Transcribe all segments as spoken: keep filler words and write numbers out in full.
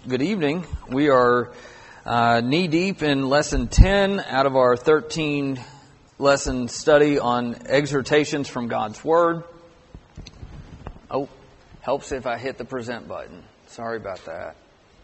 Good evening. We are uh, knee-deep in Lesson ten out of our thirteen-lesson study on exhortations from God's Word. Oh, helps if I hit the present button. Sorry about that.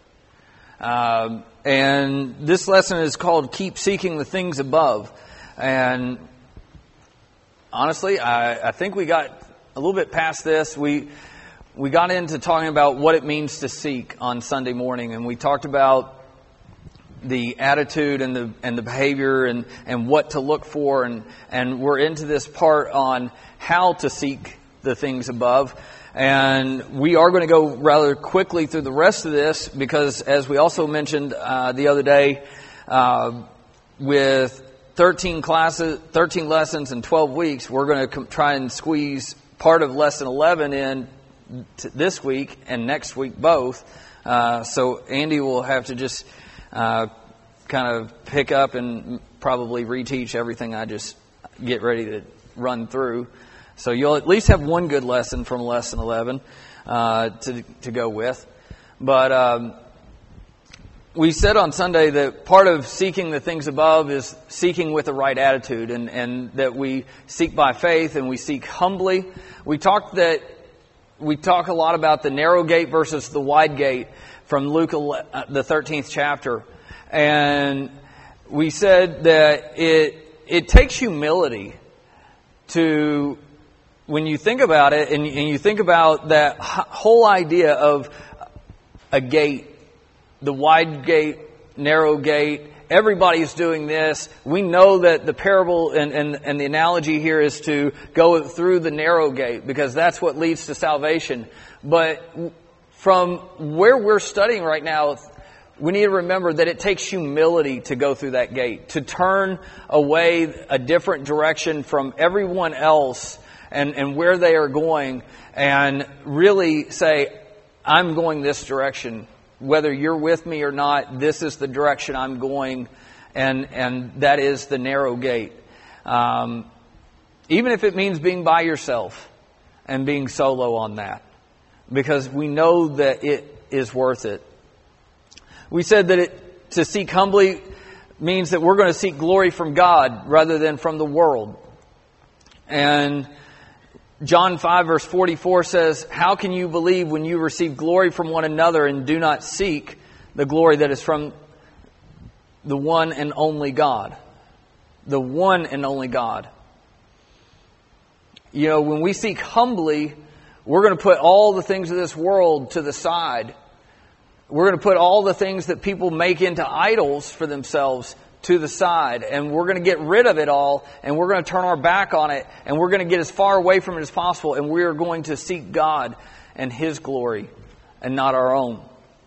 Um, and this lesson is called Keep Seeking the Things Above. And honestly, I, I think we got a little bit past this. We... We got into talking about what it means to seek on Sunday morning, and we talked about the attitude and the and the behavior and, and what to look for, and, and we're into this part on how to seek the things above. And we are going to go rather quickly through the rest of this because, as we also mentioned uh, the other day, uh, with thirteen classes, thirteen lessons in twelve weeks, we're going to try and squeeze part of lesson eleven in this week and next week both. Uh, so Andy will have to just uh, kind of pick up and probably reteach everything I just get ready to run through. So you'll at least have one good lesson from lesson eleven uh, to to go with. But um, we said on Sunday that part of seeking the things above is seeking with the right attitude, and, and that we seek by faith and we seek humbly. We talked that We talk a lot about the narrow gate versus the wide gate from Luke, the thirteenth chapter. And we said that it it takes humility to, when you think about it, and, and you think about that whole idea of a gate, the wide gate, narrow gate, everybody's doing this. We know that the parable and, and, and the analogy here is to go through the narrow gate because that's what leads to salvation. But from where we're studying right now, we need to remember that it takes humility to go through that gate, to turn away a different direction from everyone else and, and where they are going, and really say, I'm going this direction. Whether you're with me or not, this is the direction I'm going, and and that is the narrow gate. Um, even if it means being by yourself and being solo on that, because we know that it is worth it. We said that it, to seek humbly means that we're going to seek glory from God rather than from the world. And John five verse forty-four says, how can you believe when you receive glory from one another and do not seek the glory that is from the one and only God? The one and only God. You know, when we seek humbly, we're going to put all the things of this world to the side. We're going to put all the things that people make into idols for themselves to the side, and we're going to get rid of it all, and we're going to turn our back on it, and we're going to get as far away from it as possible, and we are going to seek God and His glory and not our own.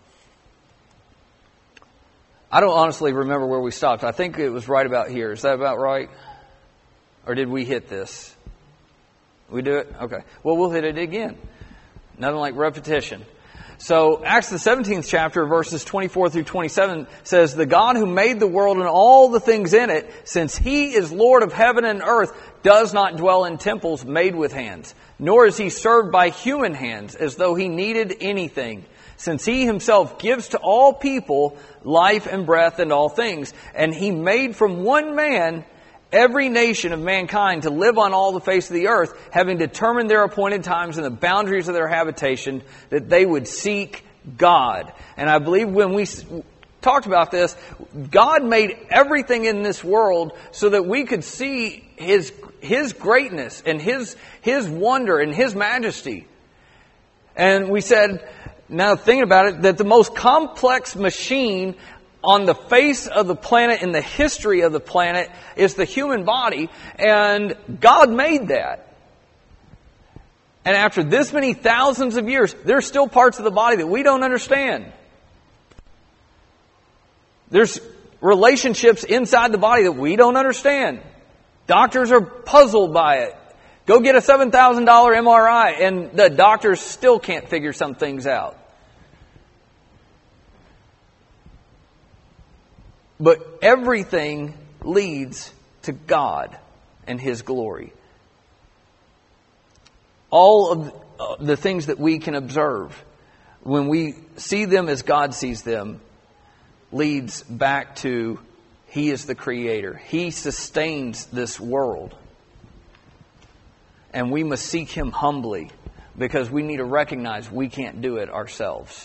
I don't honestly remember where we stopped. I think it was right about here. Is that about right? Or did we hit this? We do it? Okay. Well, we'll hit it again. Nothing like repetition. So Acts the seventeenth chapter, verses twenty-four through twenty-seven says, the God who made the world and all the things in it, since He is Lord of heaven and earth, does not dwell in temples made with hands, nor is He served by human hands as though He needed anything, since He Himself gives to all people life and breath and all things. And He made from one man every nation of mankind to live on all the face of the earth, having determined their appointed times and the boundaries of their habitation, that they would seek God. And I believe when we talked about this, God made everything in this world so that we could see His His greatness and His His wonder and His majesty. And we said, now thinking about it, that the most complex machine on the face of the planet, in the history of the planet, is the human body. And God made that. And after this many thousands of years, there's still parts of the body that we don't understand. There's relationships inside the body that we don't understand. Doctors are puzzled by it. Go get a seven thousand dollars M R I and the doctors still can't figure some things out. But everything leads to God and His glory. All of the things that we can observe when we see them as God sees them, leads back to He is the Creator. He sustains this world. And we must seek Him humbly because we need to recognize we can't do it ourselves.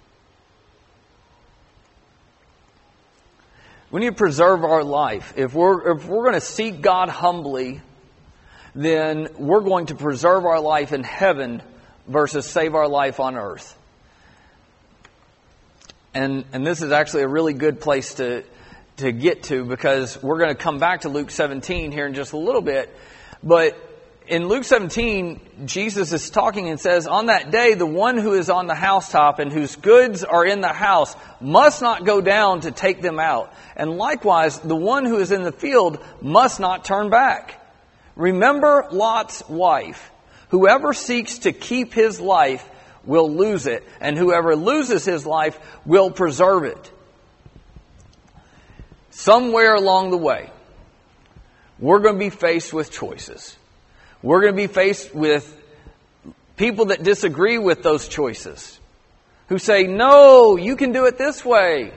We need to preserve our life. If we're, if we're going to seek God humbly, then we're going to preserve our life in heaven versus save our life on earth. And, and this is actually a really good place to, to get to, because we're going to come back to Luke seventeen here in just a little bit. But in Luke seventeen, Jesus is talking and says, on that day, the one who is on the housetop and whose goods are in the house must not go down to take them out. And likewise, the one who is in the field must not turn back. Remember Lot's wife. Whoever seeks to keep his life will lose it, and whoever loses his life will preserve it. Somewhere along the way, we're going to be faced with choices. We're going to be faced with people that disagree with those choices, who say, no, you can do it this way.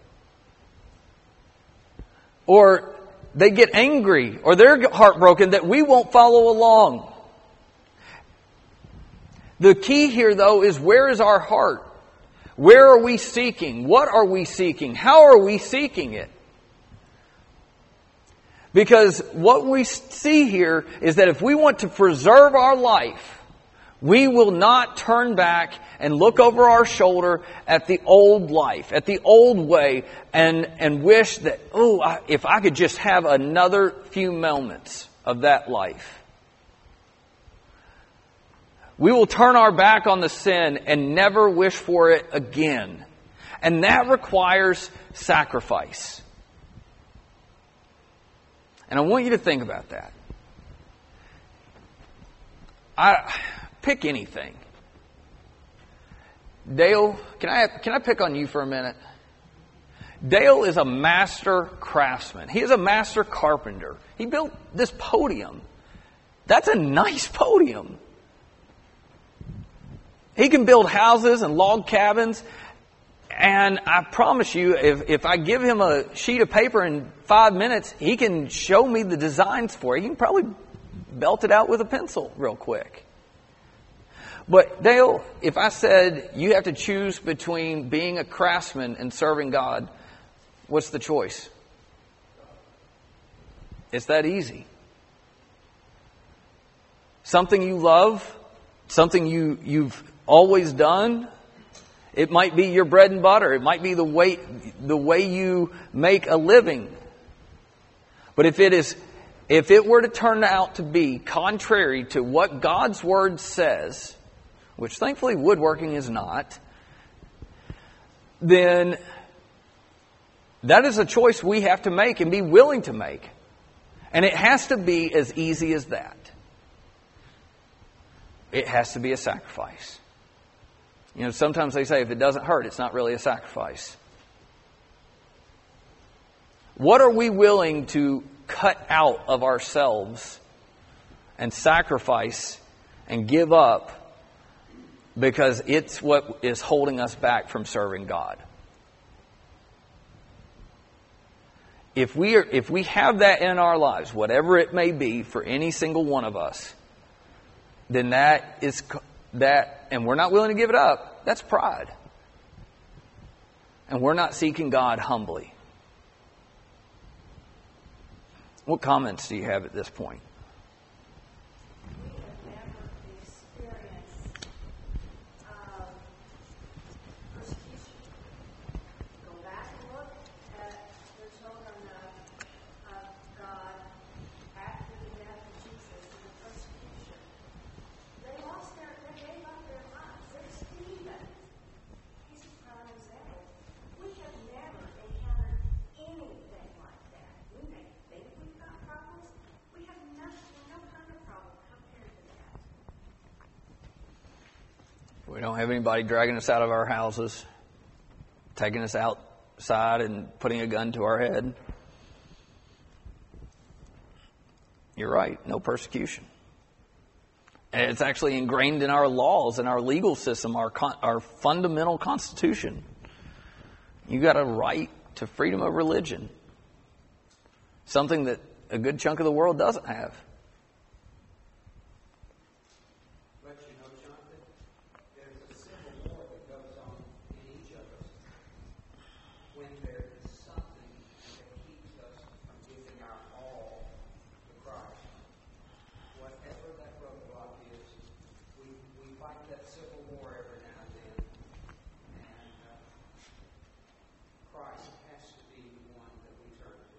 Or they get angry, or they're heartbroken that we won't follow along. The key here, though, is where is our heart? Where are we seeking? What are we seeking? How are we seeking it? Because what we see here is that if we want to preserve our life, we will not turn back and look over our shoulder at the old life, at the old way, and, and wish that, oh, I, if I could just have another few moments of that life. We will turn our back on the sin and never wish for it again. And that requires sacrifice. And I want you to think about that. I pick anything. Dale, can I can I pick on you for a minute? Dale is a master craftsman. He is a master carpenter. He built this podium. That's a nice podium. He can build houses and log cabins. And I promise you, if, if I give him a sheet of paper in five minutes, he can show me the designs for it. He can probably belt it out with a pencil real quick. But Dale, if I said you have to choose between being a craftsman and serving God, what's the choice? It's that easy. Something you love, something you, you've always done. It might be your bread and butter. It might be the way, the way you make a living. But if it is, if it were to turn out to be contrary to what God's Word says, which thankfully woodworking is not, then that is a choice we have to make and be willing to make. And it has to be as easy as that. It has to be a sacrifice. You know, sometimes they say if it doesn't hurt, it's not really a sacrifice. What are we willing to cut out of ourselves and sacrifice and give up because it's what is holding us back from serving God? If we are, if we have that in our lives, whatever it may be for any single one of us, then that is that, and we're not willing to give it up, that's pride. And we're not seeking God humbly. What comments do you have at this point? We have never experienced um, persecution. Go back and look at the children of, of God after the death of Jesus and the persecution. They lost their, they gave up their lives. There's Stephen. He's a prime example. We have never encountered anything like that. We may think we've got problems. We have nothing, no kind of problem compared to that. We don't have anybody dragging us out of our houses, taking us outside and putting a gun to our head. You're right, no persecution. It's actually ingrained in our laws and our legal system, our con- our fundamental constitution. You got a right to freedom of religion. Something that a good chunk of the world doesn't have. But you know, Jonathan, there's a civil war that goes on in each of us when there is something that keeps us from giving our all to Christ. Whatever that roadblock is, we, we fight that civil war every now and then. And uh, Christ has to be the one that we turn to.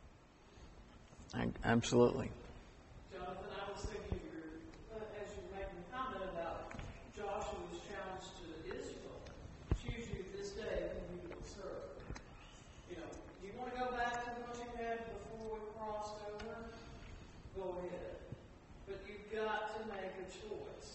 Absolutely. Jonathan, I was thinking, uh, as you were making a comment about Joshua's challenge to Israel, choose you this day whom you will serve. You know, you want to go back to what you had before we crossed over? Go ahead. But you've got to make a choice.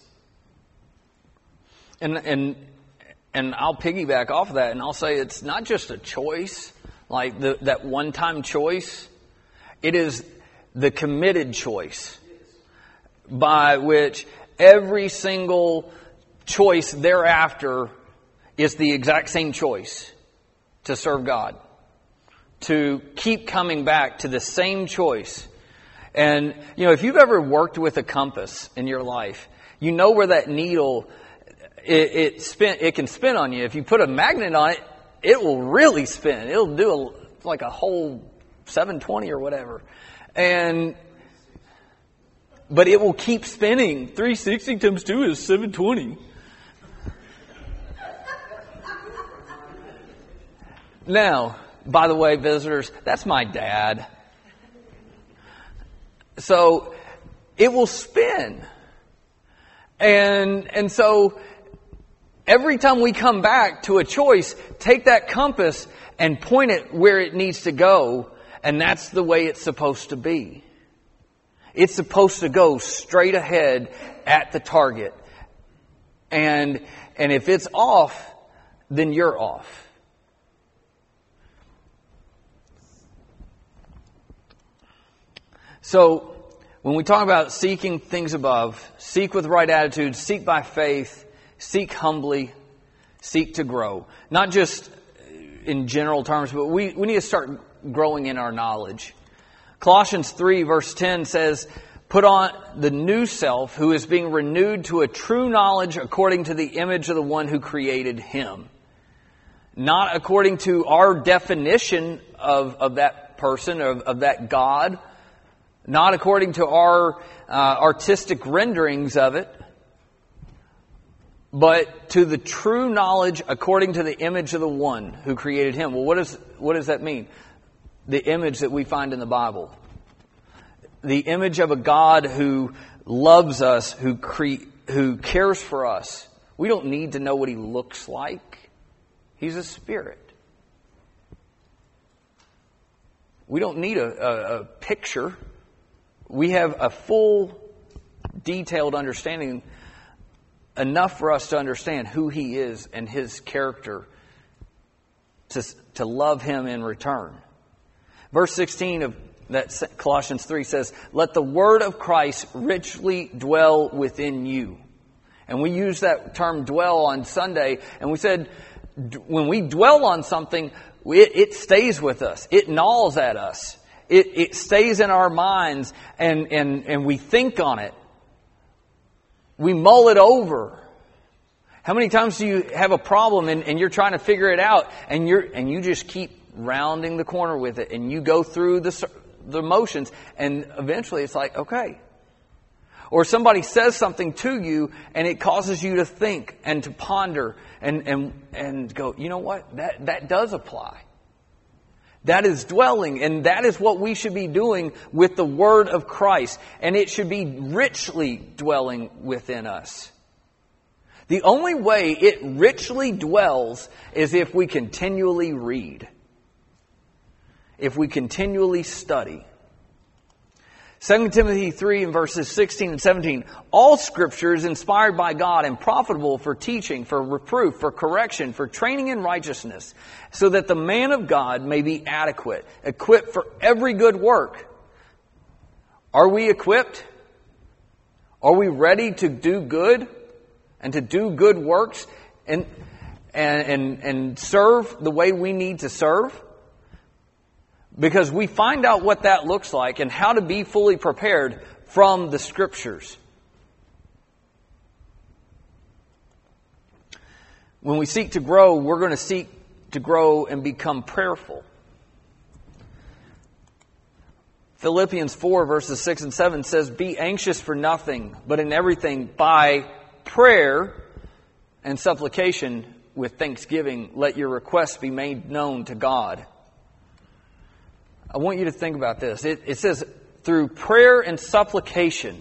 And and and I'll piggyback off of that, and I'll say it's not just a choice, like the, that one-time choice. It is the committed choice by which every single choice thereafter is the exact same choice to serve God, to keep coming back to the same choice. And, you know, if you've ever worked with a compass in your life, you know where that needle, it, it, spin, it can spin on you. If you put a magnet on it, it will really spin. It'll do a, like a whole seven twenty or whatever. And, but it will keep spinning. three sixty times two is seven twenty. Now, by the way, visitors, that's my dad. So, it will spin. And, and so, every time we come back to a choice, take that compass and point it where it needs to go. And that's the way it's supposed to be. It's supposed to go straight ahead at the target. And, and if it's off, then you're off. So, when we talk about seeking things above, seek with right attitude, seek by faith, seek humbly, seek to grow. Not just in general terms, but we, we need to start growing in our knowledge. Colossians three verse ten says, put on the new self who is being renewed to a true knowledge according to the image of the one who created him. Not according to our definition of, of that person, of, of that God. Not according to our uh, artistic renderings of it. But to the true knowledge according to the image of the one who created him. Well, what does, what does that mean? The image that we find in the Bible. The image of a God who loves us, who cre- who cares for us. We don't need to know what he looks like. He's a spirit. We don't need a, a, a picture. We have a full, detailed understanding, enough for us to understand who he is and his character, to, to love him in return. Verse sixteen of that Colossians three says, let the word of Christ richly dwell within you. And we use that term dwell on Sunday, and we said when we dwell on something, it, it stays with us. It gnaws at us. It, it stays in our minds, and, and, and we think on it. We mull it over. How many times do you have a problem and, and you're trying to figure it out, and you're and you just keep rounding the corner with it, and you go through the the motions, and eventually it's like, okay. Or somebody says something to you, and it causes you to think and to ponder and and and go, you know what? That that does apply. That is dwelling, and that is what we should be doing with the Word of Christ, and it should be richly dwelling within us. The only way it richly dwells is if we continually read. If we continually study. Second Timothy three and verses sixteen and seventeen. All Scripture is inspired by God and profitable for teaching, for reproof, for correction, for training in righteousness, so that the man of God may be adequate, equipped for every good work. Are we equipped? Are we ready to do good and to do good works and and and, and serve the way we need to serve? Because we find out what that looks like and how to be fully prepared from the Scriptures. When we seek to grow, we're going to seek to grow and become prayerful. Philippians four verses six and seven says, "Be anxious for nothing, but in everything by prayer and supplication with thanksgiving, let your requests be made known to God." I want you to think about this. It, it says through prayer and supplication,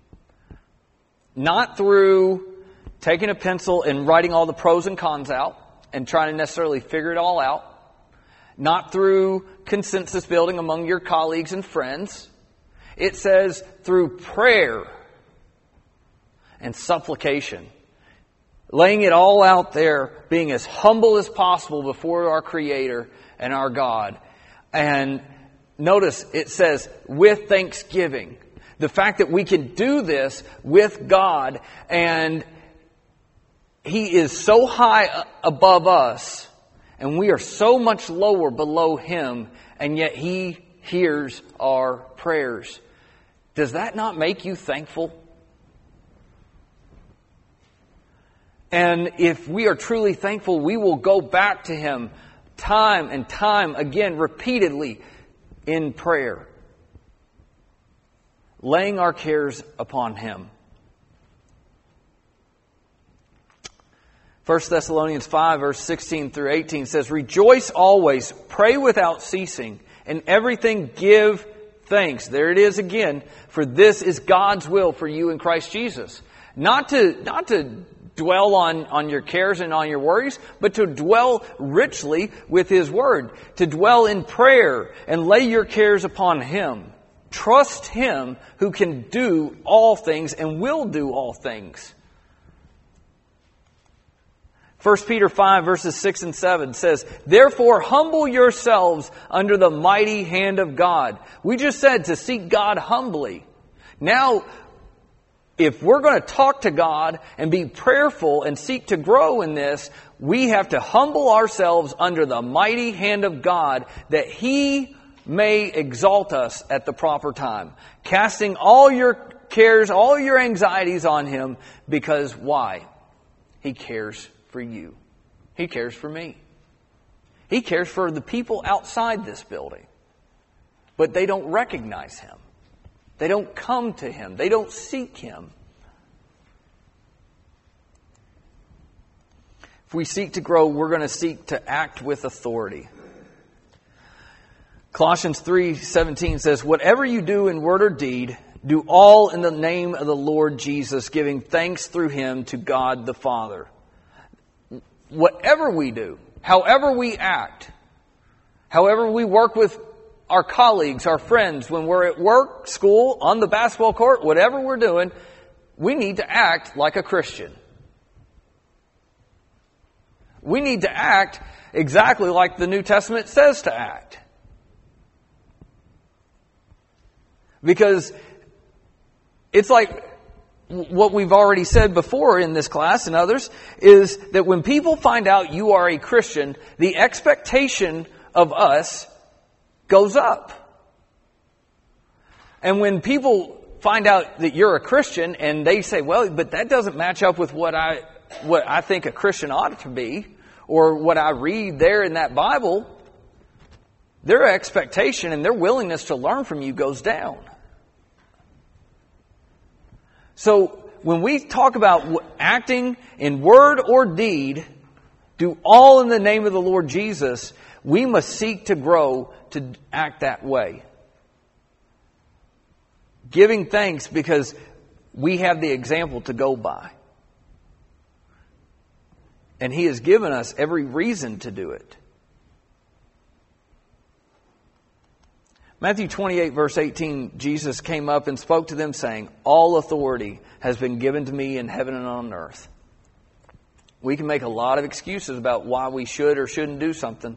not through taking a pencil and writing all the pros and cons out and trying to necessarily figure it all out. Not through consensus building among your colleagues and friends. It says through prayer and supplication. Laying it all out there, being as humble as possible before our Creator and our God. And notice it says with thanksgiving. The fact that we can do this with God, and He is so high above us and we are so much lower below Him, and yet He hears our prayers. Does that not make you thankful? And if we are truly thankful, we will go back to Him time and time again, repeatedly in prayer, laying our cares upon Him. First Thessalonians five, verse sixteen through eighteen says, "Rejoice always, pray without ceasing, and everything give thanks." There it is again. "For this is God's will for you in Christ Jesus." Not to, not to dwell on, on your cares and on your worries, but to dwell richly with His Word. To dwell in prayer and lay your cares upon Him. Trust Him who can do all things and will do all things. First Peter five, verses six and seven says, "Therefore humble yourselves under the mighty hand of God." We just said to seek God humbly. Now, if we're going to talk to God and be prayerful and seek to grow in this, we have to humble ourselves under the mighty hand of God, that He may exalt us at the proper time. Casting all your cares, all your anxieties on Him, because why? He cares for you. He cares for me. He cares for the people outside this building. But they don't recognize Him. They don't come to Him. They don't seek Him. If we seek to grow, we're going to seek to act with authority. Colossians three seventeen says, "Whatever you do in word or deed, do all in the name of the Lord Jesus, giving thanks through Him to God the Father." Whatever we do, however we act, however we work with our colleagues, our friends, when we're at work, school, on the basketball court, whatever we're doing, we need to act like a Christian. We need to act exactly like the New Testament says to act. Because it's like what we've already said before in this class and others, is that when people find out you are a Christian, the expectation of us goes up. And when people find out that you're a Christian and they say, well, but that doesn't match up with what I what I think a Christian ought to be, or what I read there in that Bible, their expectation and their willingness to learn from you goes down. So when we talk about acting in word or deed, do all in the name of the Lord Jesus, we must seek to grow to act that way. Giving thanks because we have the example to go by. And He has given us every reason to do it. Matthew twenty-eight, verse eighteen, Jesus came up and spoke to them, saying, "All authority has been given to me in heaven and on earth." We can make a lot of excuses about why we should or shouldn't do something.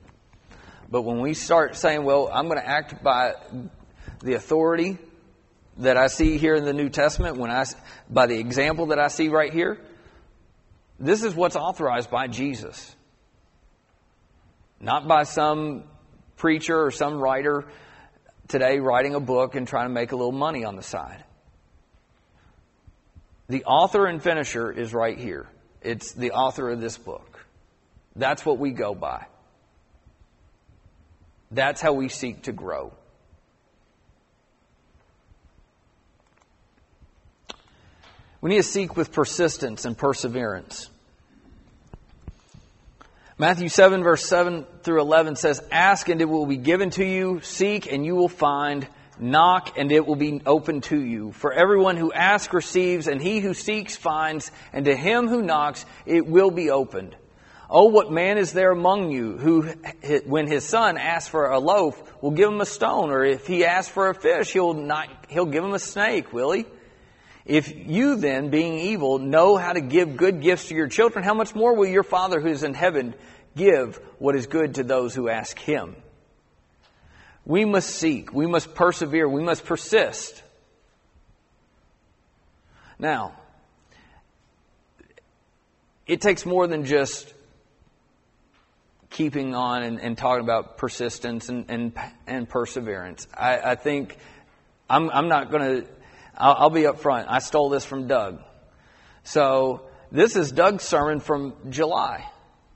But when we start saying, well, I'm going to act by the authority that I see here in the New Testament, when I, by the example that I see right here, this is what's authorized by Jesus. Not by some preacher or some writer today writing a book and trying to make a little money on the side. The author and finisher is right here. It's the author of this book. That's what we go by. That's how we seek to grow. We need to seek with persistence and perseverance. Matthew seven, verse seven through eleven says, "Ask and it will be given to you. Seek and you will find. Knock and it will be opened to you. For everyone who asks receives, and he who seeks finds, and to him who knocks it will be opened. Oh, what man is there among you who, when his son asks for a loaf, will give him a stone? Or if he asks for a fish, he'll not, he'll give him a snake, will he? If you then, being evil, know how to give good gifts to your children, how much more will your Father who is in heaven give what is good to those who ask him?" We must seek. We must persevere. We must persist. Now, it takes more than just keeping on and, and talking about persistence and, and, and perseverance. I, I think I'm, I'm not going to, I'll, I'll be up front. I stole this from Doug. So this is Doug's sermon from July.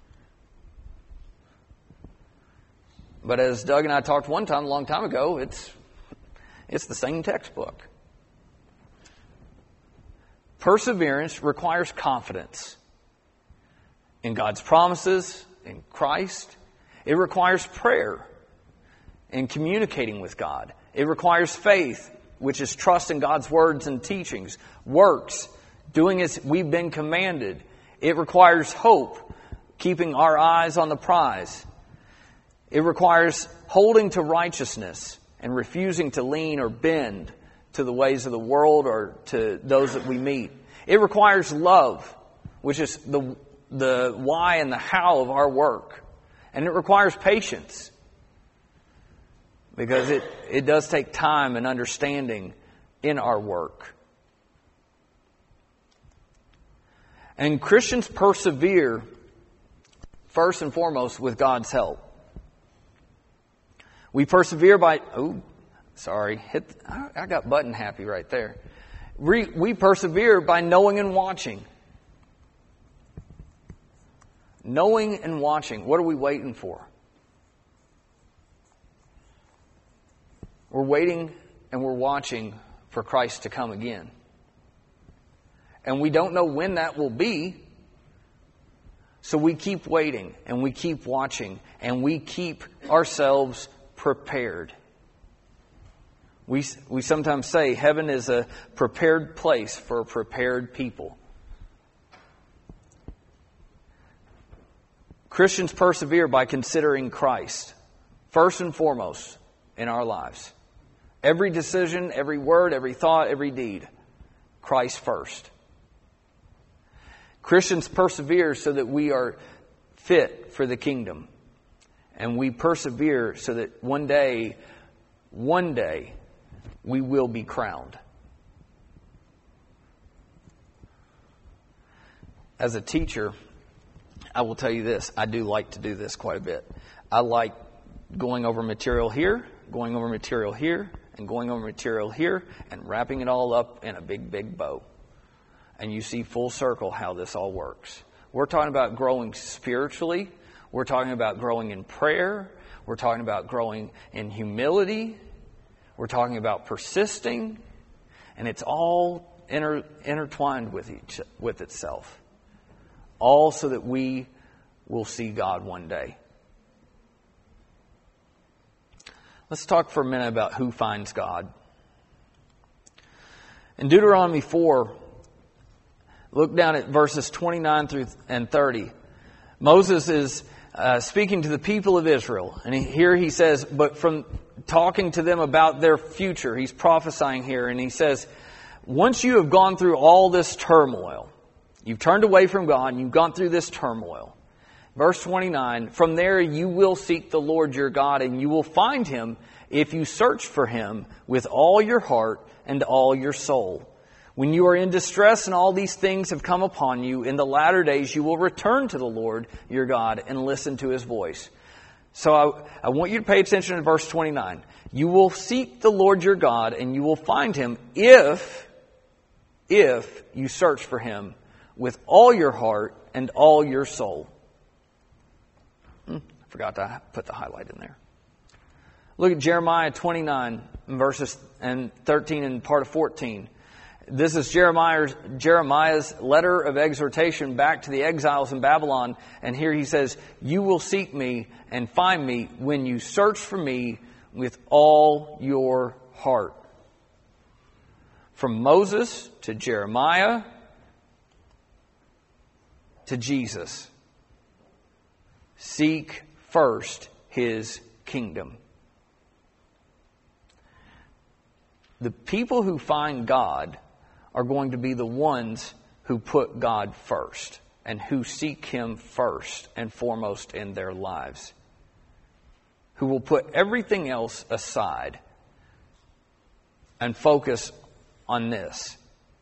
But as Doug and I talked one time, a long time ago, it's it's the same textbook. Perseverance requires confidence in God's promises, in Christ. It requires prayer and communicating with God. It requires faith, which is trust in God's words and teachings. Works, doing as we've been commanded. It requires hope, keeping our eyes on the prize. It requires holding to righteousness and refusing to lean or bend to the ways of the world or to those that we meet. It requires love, which is the, the why and the how of our work. And it requires patience, because it, it does take time and understanding in our work. And Christians persevere first and foremost with God's help. We persevere by, oh, sorry, hit, I got button happy right there. We, we persevere by knowing and watching. Knowing and watching. What are we waiting for? We're waiting and we're watching for Christ to come again. And we don't know when that will be. So we keep waiting and we keep watching and we keep ourselves prepared. We, we sometimes say heaven is a prepared place for a prepared people. Christians persevere by considering Christ first and foremost in our lives. Every decision, every word, every thought, every deed, Christ first. Christians persevere so that we are fit for the kingdom. And we persevere so that one day, one day, we will be crowned. As a teacher, I will tell you this. I do like to do this quite a bit. I like going over material here, going over material here, and going over material here, and wrapping it all up in a big, big bow. And you see full circle how this all works. We're talking about growing spiritually. We're talking about growing in prayer. We're talking about growing in humility. We're talking about persisting. And it's all inter, intertwined with each with itself. All so that we will see God one day. Let's talk for a minute about who finds God. In Deuteronomy four, look down at verses twenty-nine through and thirty. Moses is Uh, speaking to the people of Israel. And he, here he says, but from talking to them about their future, he's prophesying here. And he says, once you have gone through all this turmoil, you've turned away from God and you've gone through this turmoil, Verse twenty-nine, from there you will seek the Lord your God, and you will find him if you search for him with all your heart and all your soul. When you are in distress and all these things have come upon you, in the latter days you will return to the Lord your God and listen to his voice. So I, I want you to pay attention to verse twenty-nine. You will seek the Lord your God, and you will find him if, if you search for him with all your heart and all your soul. Hmm, I forgot to put the highlight in there. Look at Jeremiah twenty-nine, verses and thirteen and part of fourteen. This is Jeremiah's, Jeremiah's letter of exhortation back to the exiles in Babylon. And here he says, you will seek me and find me when you search for me with all your heart. From Moses to Jeremiah to Jesus. Seek first his kingdom. The people who find God are going to be the ones who put God first and who seek him first and foremost in their lives. Who will put everything else aside and focus on this.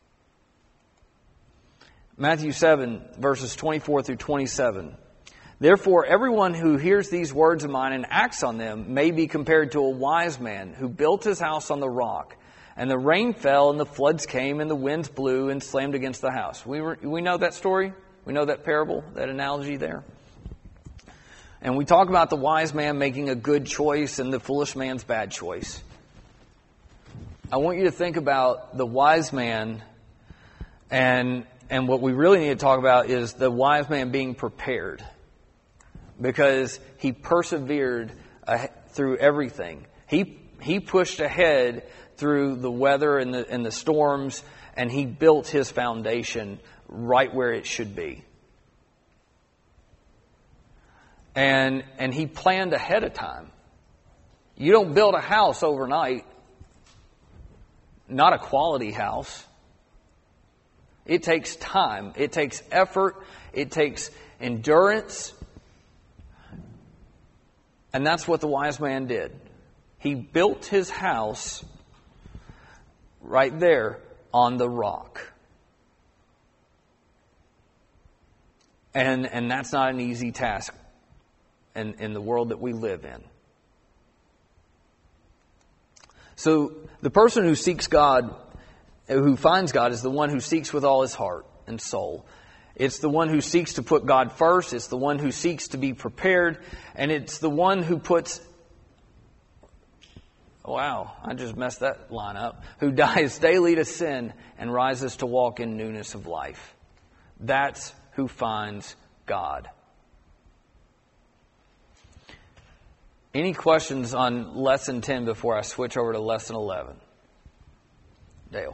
Matthew seven, verses twenty-four through twenty-seven. Therefore, everyone who hears these words of mine and acts on them may be compared to a wise man who built his house on the rock. And the rain fell, and the floods came, and the winds blew and slammed against the house. We were, we know that story? We know that parable, that analogy there? And we talk about the wise man making a good choice and the foolish man's bad choice. I want you to think about the wise man, and and what we really need to talk about is the wise man being prepared. Because he persevered uh, through everything. He he pushed ahead through the weather and the, and the storms, and he built his foundation right where it should be. And and he planned ahead of time. You don't build a house overnight, not a quality house. It takes time. It takes effort. It takes endurance. And that's what the wise man did. He built his house right there on the rock. And and that's not an easy task in, in the world that we live in. So the person who seeks God, who finds God, is the one who seeks with all his heart and soul. It's the one who seeks to put God first. It's the one who seeks to be prepared. And it's the one who puts... Wow, I just messed that line up. Who dies daily to sin and rises to walk in newness of life. That's who finds God. Any questions on lesson ten before I switch over to lesson eleven? Dale.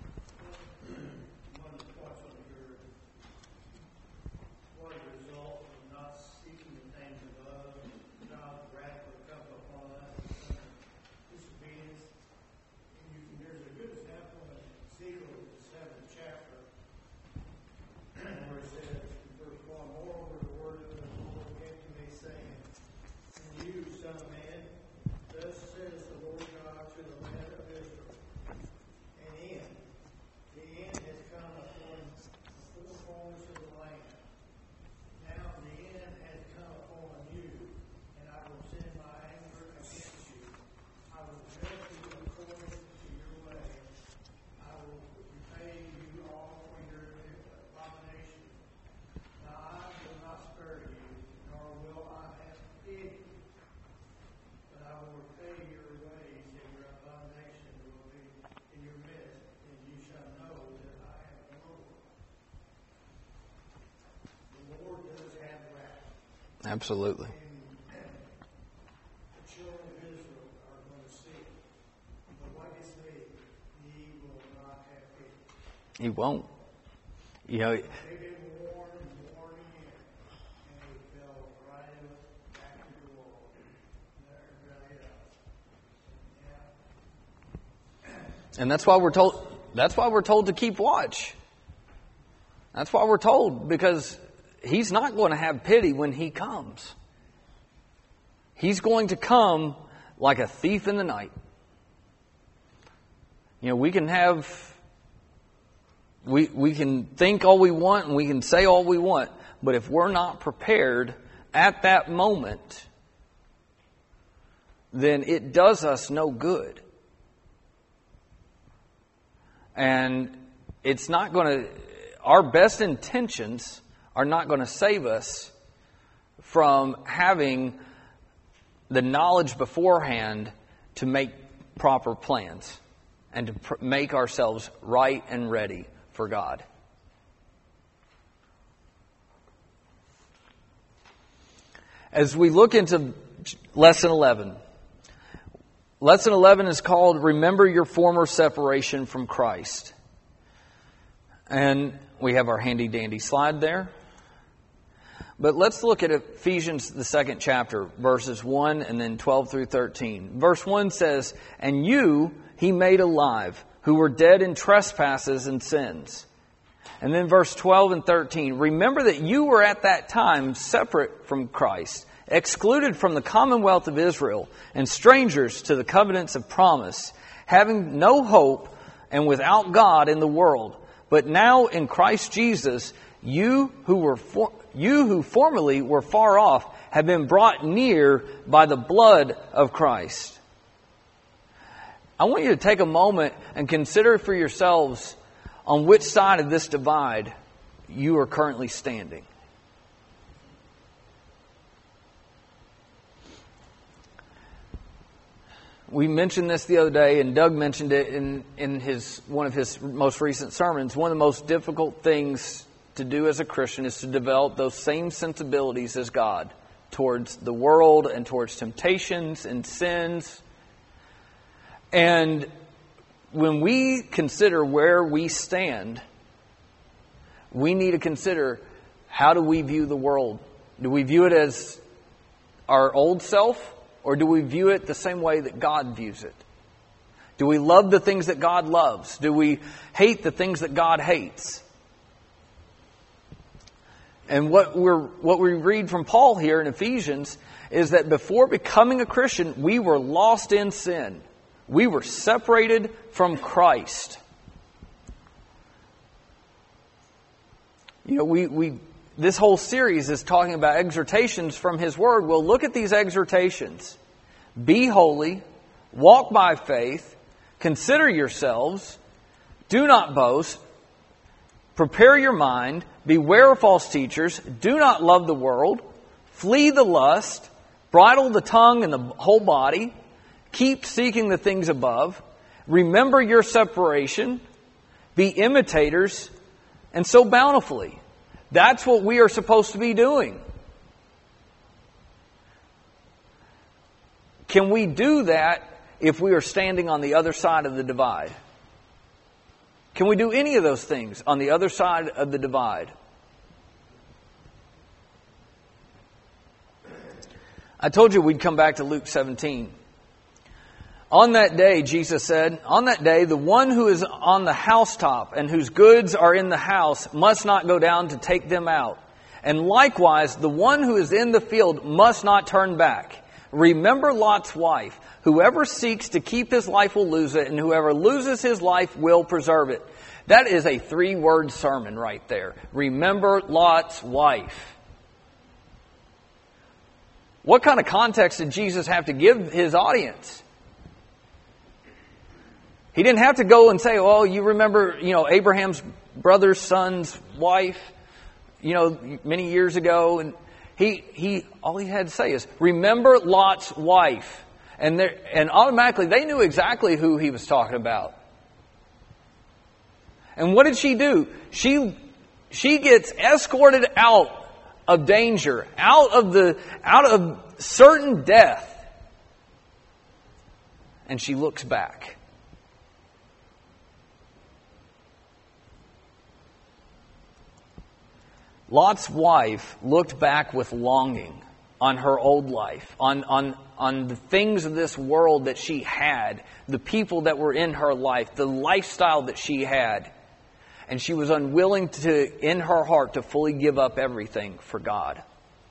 Absolutely. The children of Israel are going to see. But what is me, he will not have pity. He won't. You know, They've been warned and warned again, and they fell right back to the wall. Everybody else. Yeah. and that's why we're told. That's why we're told to keep watch. That's why we're told, because He's not going to have pity when He comes. He's going to come like a thief in the night. You know, we can have, we, we can think all we want and we can say all we want, but if we're not prepared at that moment, then it does us no good. And it's not going to, our best intentions are not going to save us from having the knowledge beforehand to make proper plans and to pr- make ourselves right and ready for God. As we look into Lesson eleven, Lesson eleven is called Remember Your Former Separation from Christ. And we have our handy-dandy slide there. But let's look at Ephesians, the second chapter, verses one and then twelve through thirteen. Verse one says, "And you He made alive, who were dead in trespasses and sins." And then verse twelve and thirteen, "Remember that you were at that time separate from Christ, excluded from the commonwealth of Israel, and strangers to the covenants of promise, having no hope and without God in the world. But now in Christ Jesus, you who were for, you who formerly were far off have been brought near by the blood of Christ." I want you to take a moment and consider for yourselves on which side of this divide you are currently standing. We mentioned this the other day, and Doug mentioned it in, in his one of his most recent sermons. One of the most difficult things to do as a Christian is to develop those same sensibilities as God towards the world and towards temptations and sins. And when we consider where we stand, we need to consider, how do we view the world? Do we view it as our old self? Or do we view it the same way that God views it? Do we love the things that God loves? Do we hate the things that God hates? And what we're what we read from Paul here in Ephesians is that before becoming a Christian, we were lost in sin. We were separated from Christ. You know, we we this whole series is talking about exhortations from His Word. Well, look at these exhortations. Be holy, walk by faith, consider yourselves, do not boast, prepare your mind, beware of false teachers, do not love the world, flee the lust, bridle the tongue and the whole body, keep seeking the things above, remember your separation, be imitators, and so bountifully. That's what we are supposed to be doing. Can we do that if we are standing on the other side of the divide? Can we do any of those things on the other side of the divide? I told you we'd come back to Luke seventeen. On that day, Jesus said, on that day, the one who is on the housetop and whose goods are in the house must not go down to take them out. And likewise, the one who is in the field must not turn back. Remember Lot's wife. Whoever seeks to keep his life will lose it, and whoever loses his life will preserve it. That is a three-word sermon right there. Remember Lot's wife. What kind of context did Jesus have to give His audience? He didn't have to go and say, oh, you remember, you know, Abraham's brother's son's wife, you know, many years ago. And he, he, all he had to say is, remember Lot's wife. And there, and automatically they knew exactly who he was talking about. And what did she do? She, she gets escorted out of danger, out of the, out of certain death. And she looks back. Lot's wife looked back with longing on her old life, on, on, on the things of this world that she had, the people that were in her life, the lifestyle that she had. and she was unwilling to, in her heart, to fully give up everything for God.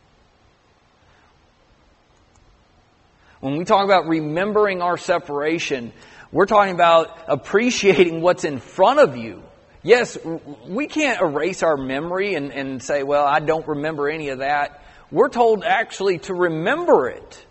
When we talk about remembering our separation, we're talking about appreciating what's in front of you. Yes, we can't erase our memory and, and say, well, I don't remember any of that. We're told actually to remember it.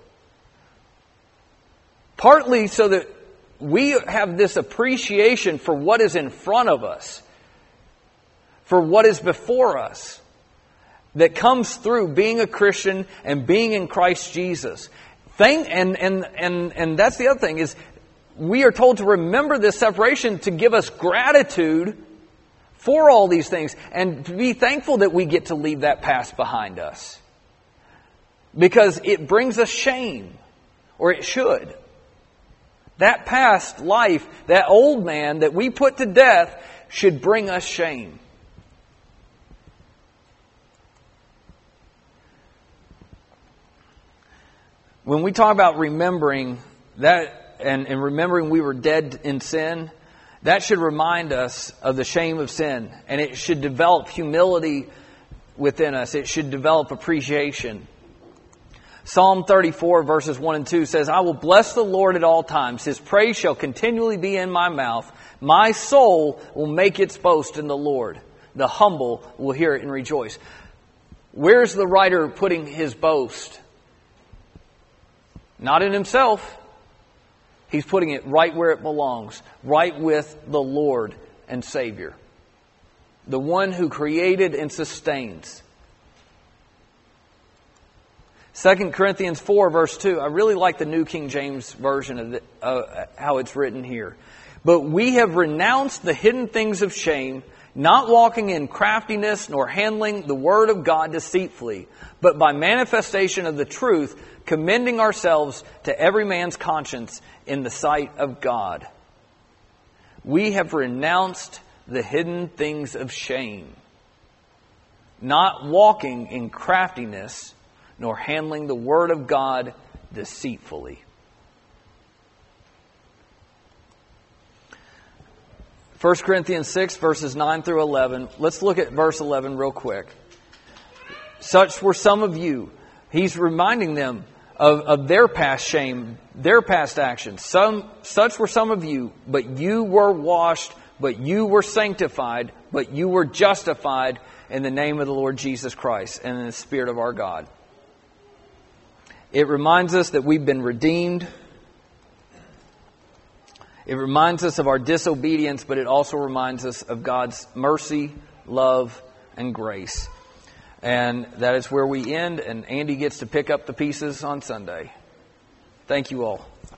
Partly so that we have this appreciation for what is in front of us, for what is before us, that comes through being a Christian and being in Christ Jesus. Thing, and, and, and, and that's the other thing, is we are told to remember this separation to give us gratitude for all these things and to be thankful that we get to leave that past behind us. Because it brings us shame, or it should. That past life, that old man that we put to death, should bring us shame. When we talk about remembering that and, and remembering we were dead in sin, that should remind us of the shame of sin. And it should develop humility within us. It should develop appreciation. Psalm thirty-four verses one and two says, I will bless the Lord at all times. His praise shall continually be in my mouth. My soul will make its boast in the Lord. The humble will hear it and rejoice. Where's the writer putting his boast? Not in himself. He's putting it right where it belongs. Right with the Lord and Savior. The one who created and sustains. Second Corinthians four verse two. I really like the New King James Version of the, uh, how it's written here. But we have renounced the hidden things of shame, not walking in craftiness nor handling the word of God deceitfully, but by manifestation of the truth, commending ourselves to every man's conscience in the sight of God. We have renounced the hidden things of shame, not walking in craftiness nor handling the word of God deceitfully. First Corinthians six, verses nine through eleven. Let's look at verse eleven real quick. Such were some of you. He's reminding them of, of their past shame, their past actions. Some, such were some of you, but you were washed, but you were sanctified, but you were justified in the name of the Lord Jesus Christ and in the Spirit of our God. It reminds us that we've been redeemed. It reminds us of our disobedience, but it also reminds us of God's mercy, love, and grace. And that is where we end, and Andy gets to pick up the pieces on Sunday. Thank you all.